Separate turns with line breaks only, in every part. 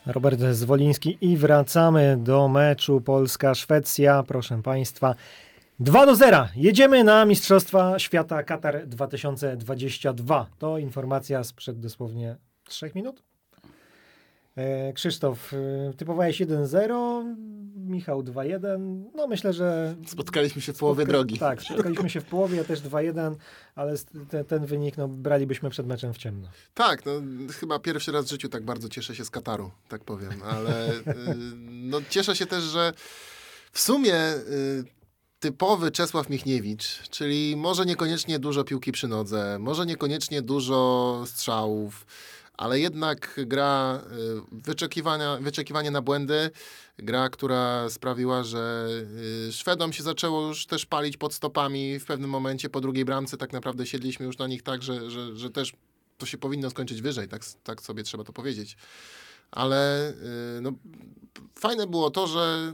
Robert Zwoliński i wracamy do meczu Polska-Szwecja. Proszę Państwa, 2-0. Jedziemy na Mistrzostwa Świata Katar 2022. To informacja sprzed dosłownie 3 minut. Krzysztof, typowałeś 1-0, Michał 2-1. No myślę, że...
Spotkaliśmy się w połowie drogi.
Tak, spotkaliśmy się w połowie, ja też 2-1, ale ten wynik bralibyśmy przed meczem w ciemno.
Tak, chyba pierwszy raz w życiu tak bardzo cieszę się z Kataru, tak powiem, ale cieszę się też, że w sumie typowy Czesław Michniewicz, czyli może niekoniecznie dużo piłki przy nodze, może dużo strzałów, ale jednak gra wyczekiwanie na błędy, gra, która sprawiła, że Szwedom się zaczęło już też palić pod stopami w pewnym momencie po drugiej bramce. Tak naprawdę siedliśmy już na nich tak, że też to się powinno skończyć wyżej, tak sobie trzeba to powiedzieć. Ale fajne było to, że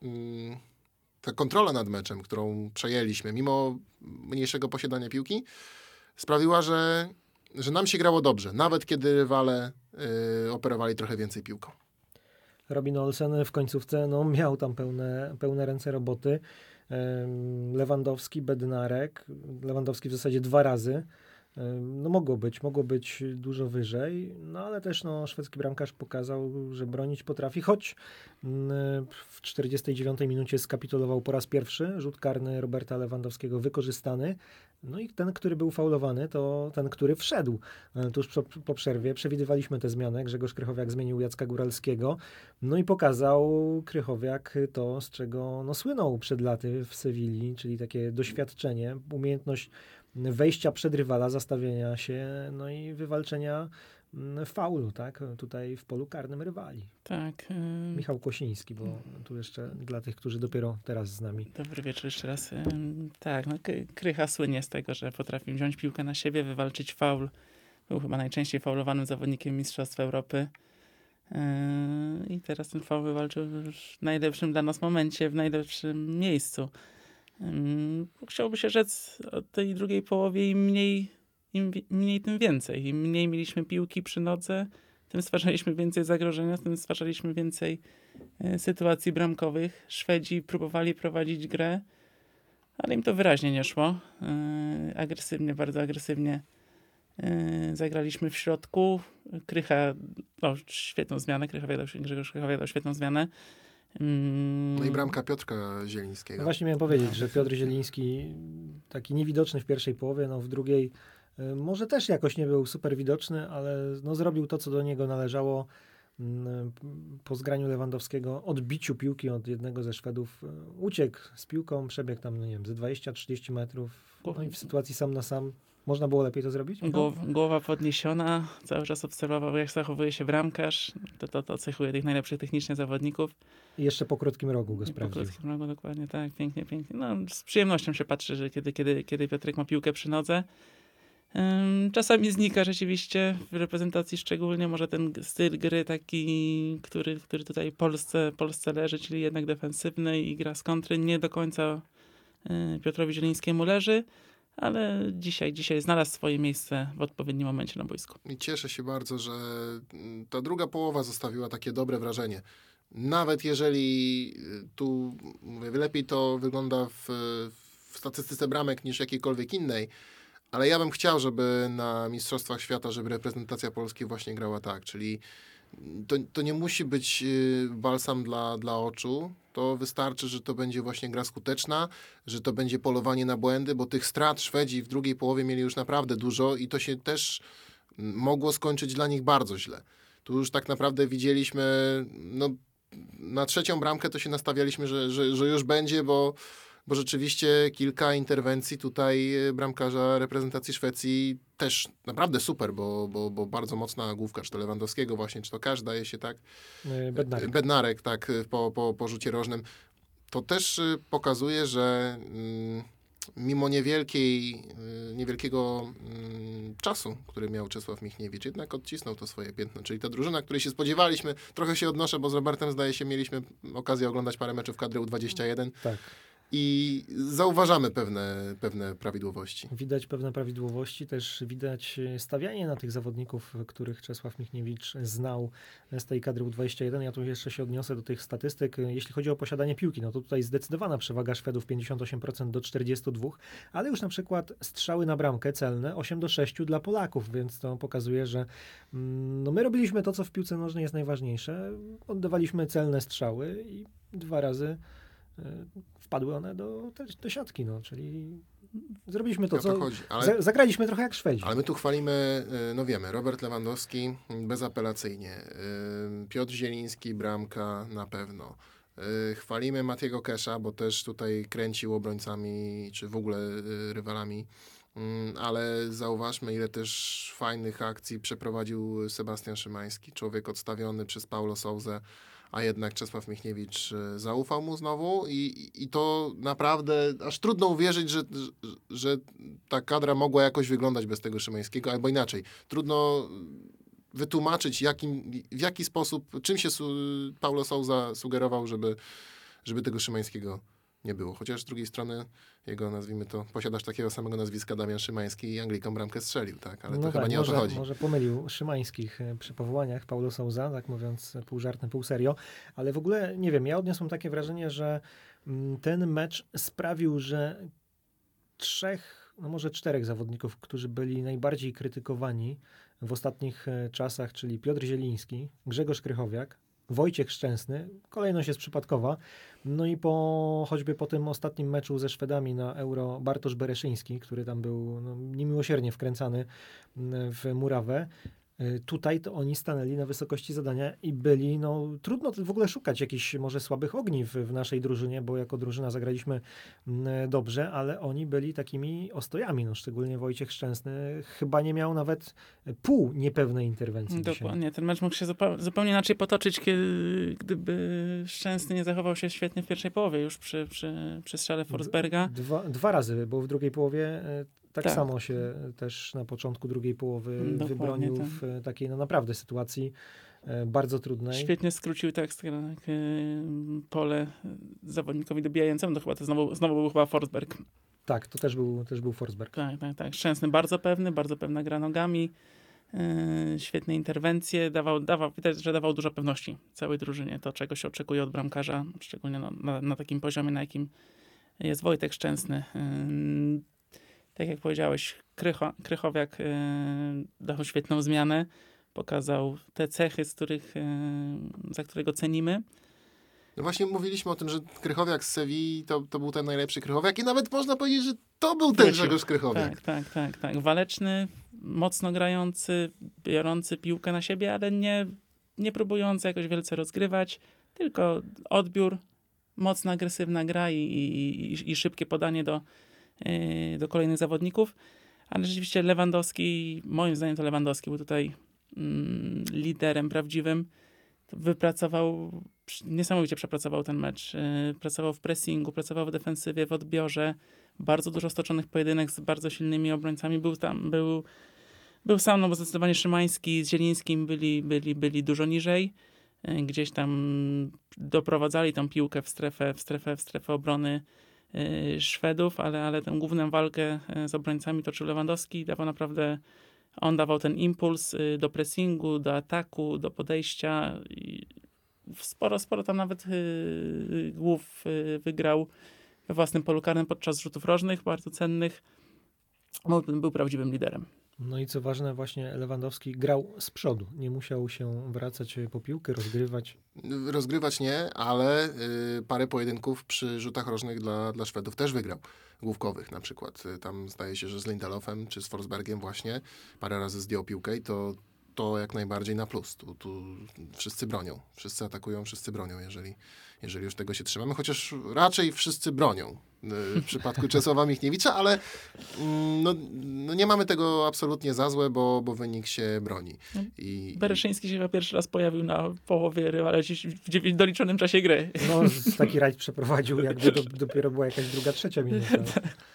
ta kontrola nad meczem, którą przejęliśmy, mimo mniejszego posiadania piłki, sprawiła, że nam się grało dobrze, nawet kiedy rywale operowali trochę więcej piłką.
Robin Olsen w końcówce miał tam pełne ręce roboty. Lewandowski, Bednarek. Lewandowski w zasadzie 2 razy. Mogło być dużo wyżej, ale też szwedzki bramkarz pokazał, że bronić potrafi, choć w 49 minucie skapitulował po raz pierwszy, rzut karny Roberta Lewandowskiego wykorzystany. No i ten, który był faulowany, to ten, który wszedł tuż po przerwie. Przewidywaliśmy tę zmianę. Grzegorz Krychowiak zmienił Jacka Góralskiego. No i pokazał Krychowiak to, z czego słynął przed laty w Sewilli, czyli takie doświadczenie, umiejętność wejścia przed rywala, zastawienia się, i wywalczenia faulu, tak? Tutaj w polu karnym rywali.
Tak.
Michał Kosiński, bo tu jeszcze dla tych, którzy dopiero teraz z nami.
Dobry wieczór jeszcze raz. Tak, Krycha słynie z tego, że potrafi wziąć piłkę na siebie, wywalczyć faul. Był chyba najczęściej faulowanym zawodnikiem Mistrzostw Europy. I teraz ten faul wywalczył w najlepszym dla nas momencie, w najlepszym miejscu. Chciałoby się rzec o tej drugiej połowie im mniej, tym więcej. Im mniej mieliśmy piłki przy nodze, tym stwarzaliśmy więcej zagrożenia, tym stwarzaliśmy więcej sytuacji bramkowych. Szwedzi próbowali prowadzić grę, ale im to wyraźnie nie szło. Bardzo agresywnie zagraliśmy w środku. Krycha, świetną zmianę. Grzegorz Krychowiak dał świetną zmianę.
No i bramka Piotrka Zielińskiego.
Właśnie miałem powiedzieć, że Piotr Zieliński taki niewidoczny w pierwszej połowie, w drugiej może też jakoś nie był super widoczny, ale zrobił to, co do niego należało po zgraniu Lewandowskiego, odbiciu piłki od jednego ze Szwedów. Uciekł z piłką, przebiegł tam, ze 20-30 metrów. I w sytuacji sam na sam można było lepiej to zrobić?
Głowa podniesiona, cały czas obserwował, jak zachowuje się bramkarz. To cechuje tych najlepszych technicznie zawodników.
I jeszcze po krótkim rogu go sprawdził.
Po krótkim rogu, dokładnie, tak. Pięknie. Z przyjemnością się patrzy, że kiedy Piotrek ma piłkę przy nodze. Czasami znika rzeczywiście w reprezentacji szczególnie może ten styl gry taki, który tutaj Polsce leży, czyli jednak defensywny i gra z kontry. Nie do końca Piotrowi Zielińskiemu leży, ale dzisiaj znalazł swoje miejsce w odpowiednim momencie na boisku.
I cieszę się bardzo, że ta druga połowa zostawiła takie dobre wrażenie. Nawet jeżeli tu lepiej to wygląda w statystyce bramek niż jakiejkolwiek innej, ale ja bym chciał, żeby na Mistrzostwach Świata, żeby reprezentacja Polski właśnie grała tak, czyli to nie musi być balsam dla oczu, to wystarczy, że to będzie właśnie gra skuteczna, że to będzie polowanie na błędy, bo tych strat Szwedzi w drugiej połowie mieli już naprawdę dużo i to się też mogło skończyć dla nich bardzo źle. Tu już tak naprawdę widzieliśmy, na trzecią bramkę to się nastawialiśmy, że już będzie, bo rzeczywiście kilka interwencji tutaj bramkarza reprezentacji Szwecji też naprawdę super, bo bardzo mocna główka, czy to Lewandowskiego właśnie, czy to Kasz daje się tak. Bednarek, tak, po rzucie rożnym. To też pokazuje, że mimo niewielkiego czasu, który miał Czesław Michniewicz, jednak odcisnął to swoje piętno. Czyli ta drużyna, której się spodziewaliśmy, trochę się odnoszę, bo z Robertem zdaje się mieliśmy okazję oglądać parę meczów kadry U21.
Tak.
i zauważamy pewne prawidłowości.
Widać pewne prawidłowości, też widać stawianie na tych zawodników, których Czesław Michniewicz znał z tej kadry U21. Ja tu jeszcze się odniosę do tych statystyk. Jeśli chodzi o posiadanie piłki, no to tutaj zdecydowana przewaga Szwedów 58% do 42%, ale już na przykład strzały na bramkę celne 8-6 dla Polaków, więc to pokazuje, że no my robiliśmy to, co w piłce nożnej jest najważniejsze. Oddawaliśmy celne strzały i 2 razy wpadły one do siatki, no, czyli zrobiliśmy to, co
chodzi, ale
zagraliśmy trochę jak Szwedzi.
Ale my tu chwalimy, no wiemy, Robert Lewandowski bezapelacyjnie, Piotr Zieliński, bramka na pewno. Chwalimy Matiego Kesza, bo też tutaj kręcił obrońcami, czy w ogóle rywalami, ale zauważmy, ile też fajnych akcji przeprowadził Sebastian Szymański, człowiek odstawiony przez Paulo Sousę, a jednak Czesław Michniewicz zaufał mu znowu i to naprawdę aż trudno uwierzyć, że ta kadra mogła jakoś wyglądać bez tego Szymańskiego, albo inaczej. Trudno wytłumaczyć, w jaki sposób, czym się Paulo Sousa sugerował, żeby tego Szymańskiego nie było. Chociaż z drugiej strony jego, nazwijmy to, posiadasz takiego samego nazwiska Damian Szymański i Anglikom bramkę strzelił, tak? Ale to chyba nie o to chodzi.
Może pomylił Szymańskich przy powołaniach Paulo Sousa, tak mówiąc pół żartem, pół serio, ale w ogóle, nie wiem, ja odniosłem takie wrażenie, że ten mecz sprawił, że 3, no może 4 zawodników, którzy byli najbardziej krytykowani w ostatnich czasach, czyli Piotr Zieliński, Grzegorz Krychowiak, Wojciech Szczęsny, kolejność jest przypadkowa, no i choćby po tym ostatnim meczu ze Szwedami na Euro Bartosz Bereszyński, który tam był niemiłosiernie wkręcany w murawę. Tutaj to oni stanęli na wysokości zadania i byli, trudno w ogóle szukać jakichś może słabych ogniw w naszej drużynie, bo jako drużyna zagraliśmy dobrze, ale oni byli takimi ostojami, szczególnie Wojciech Szczęsny chyba nie miał nawet pół niepewnej interwencji.
Dokładnie, dzisiaj. Ten mecz mógł się zupełnie inaczej potoczyć, gdyby Szczęsny nie zachował się świetnie w pierwszej połowie, już przy strzale Forsberga.
2 razy, bo w drugiej połowie tak samo się też na początku drugiej połowy wybronił w takiej naprawdę sytuacji bardzo trudnej.
Świetnie skrócił pole zawodnikowi dobijającemu. To chyba znowu był chyba Forsberg.
Tak, to też był Forsberg.
Tak. Szczęsny bardzo pewna gra nogami. Świetne interwencje. Widać, że dawał dużo pewności całej drużynie. To, czego się oczekuje od bramkarza, szczególnie na takim poziomie, na jakim jest Wojtek Szczęsny. Tak jak powiedziałeś, Krychowiak dał świetną zmianę, pokazał te cechy, za które go cenimy.
No właśnie mówiliśmy o tym, że Krychowiak z Sewilli to był ten najlepszy Krychowiak i nawet można powiedzieć, że to był ten Grzegorz Krychowiak.
Tak. Waleczny, mocno grający, biorący piłkę na siebie, ale nie próbujący jakoś wielce rozgrywać, tylko odbiór, mocna, agresywna gra i szybkie podanie do kolejnych zawodników, ale rzeczywiście Lewandowski, moim zdaniem to Lewandowski był tutaj liderem prawdziwym. Niesamowicie przepracował ten mecz. Pracował w pressingu, pracował w defensywie, w odbiorze. Bardzo dużo stoczonych pojedynek z bardzo silnymi obrońcami. Był sam, bo zdecydowanie Szymański z Zielińskim byli dużo niżej. Gdzieś tam doprowadzali tą piłkę w strefę obrony Szwedów, ale tę główną walkę z obrońcami toczył Lewandowski. On dawał ten impuls do pressingu, do ataku, do podejścia. I sporo tam nawet głów wygrał we własnym polu karnym podczas rzutów rożnych, bardzo cennych. Był prawdziwym liderem.
No i co ważne, właśnie Lewandowski grał z przodu. Nie musiał się wracać po piłkę, rozgrywać.
Rozgrywać nie, ale parę pojedynków przy rzutach rożnych dla Szwedów też wygrał. Główkowych na przykład. Tam zdaje się, że z Lindelofem czy z Forsbergiem właśnie parę razy zdjął piłkę i to jak najbardziej na plus. Tu wszyscy bronią. Wszyscy atakują, wszyscy bronią, jeżeli już tego się trzymamy. Chociaż raczej wszyscy bronią w przypadku Czesława Michniewicza, ale nie mamy tego absolutnie za złe, bo wynik się broni.
Bereszyński się chyba pierwszy raz pojawił na połowie rywala w doliczonym czasie gry.
No, taki rajd przeprowadził, jakby dopiero była jakaś druga, trzecia minuta.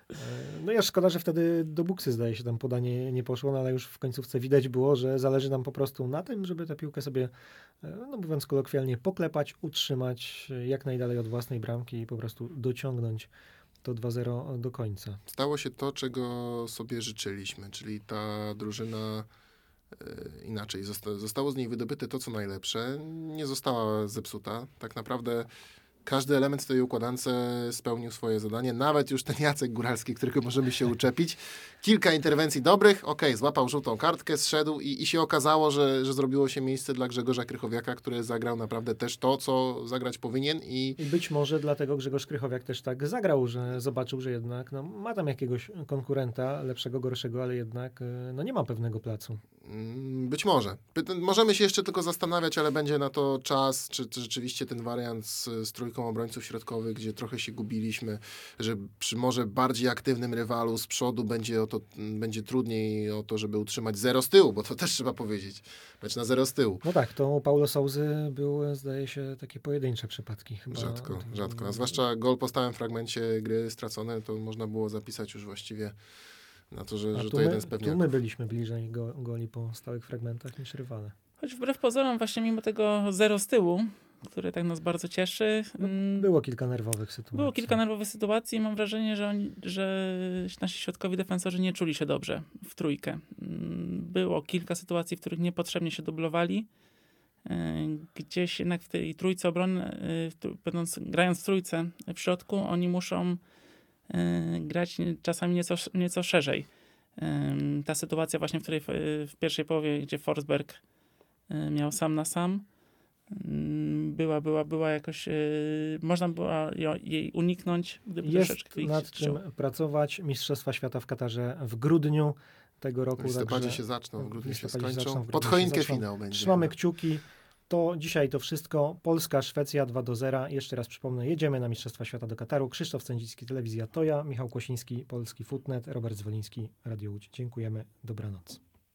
No ja szkoda, że wtedy do buksy, zdaje się, tam podanie nie poszło, no ale już w końcówce widać było, że zależy nam po prostu na tym, żeby tę piłkę sobie, no mówiąc kolokwialnie, poklepać, utrzymać jak najdalej od własnej bramki i po prostu dociągnąć to 2-0 do końca.
Stało się to, czego sobie życzyliśmy, czyli ta drużyna inaczej. Zostało z niej wydobyte to, co najlepsze. Nie została zepsuta. Tak naprawdę każdy element w tej układance spełnił swoje zadanie. Nawet już ten Jacek Góralski, którego możemy się uczepić. Kilka interwencji dobrych. Złapał żółtą kartkę, zszedł i się okazało, że zrobiło się miejsce dla Grzegorza Krychowiaka, który zagrał naprawdę też to, co zagrać powinien.
I być może dlatego Grzegorz Krychowiak też tak zagrał, że zobaczył, że jednak no, ma tam jakiegoś konkurenta, lepszego, gorszego, ale jednak no, nie ma pewnego placu.
Być może. Możemy się jeszcze tylko zastanawiać, ale będzie na to czas, czy rzeczywiście ten wariant z trójką obrońców środkowych, gdzie trochę się gubiliśmy, że przy może bardziej aktywnym rywalu z przodu będzie trudniej o to, żeby utrzymać 0 z tyłu, bo to też trzeba powiedzieć. Mecz na 0 z tyłu.
No tak, to u Paulo Sousy były, zdaje się, takie pojedyncze przypadki. Chyba.
Rzadko. A zwłaszcza gol po stałym fragmencie gry stracony, to można było zapisać już właściwie na to, że to jeden z pewniaków.
Tu my byliśmy bliżej goli po stałych fragmentach niż rywale.
Choć wbrew pozorom właśnie mimo tego 0 z tyłu, które tak nas bardzo cieszy.
Było kilka nerwowych sytuacji. Mam wrażenie, że nasi środkowi defensorzy nie czuli się dobrze w trójkę. Było kilka sytuacji, w których niepotrzebnie się dublowali. Gdzieś jednak w tej trójce obrony, grając w trójce w środku, oni muszą grać czasami nieco szerzej. Ta sytuacja właśnie, w której w pierwszej połowie, gdzie Forsberg miał sam na sam, była jakoś, można było jej uniknąć, gdyby jest
troszeczkę ich
nad czym pracować. Mistrzostwa Świata w Katarze w grudniu tego roku.
W listopadzie się zaczną, w grudniu się skończą. Pod choinkę finał będzie.
Trzymamy kciuki. To dzisiaj to wszystko. Polska, Szwecja 2-0. Jeszcze raz przypomnę, jedziemy na Mistrzostwa Świata do Kataru. Krzysztof Sędzicki, Telewizja Toja, Michał Kłosiński, Polski Footnet, Robert Zwoliński, Radio Łódź. Dziękujemy. Dobranoc.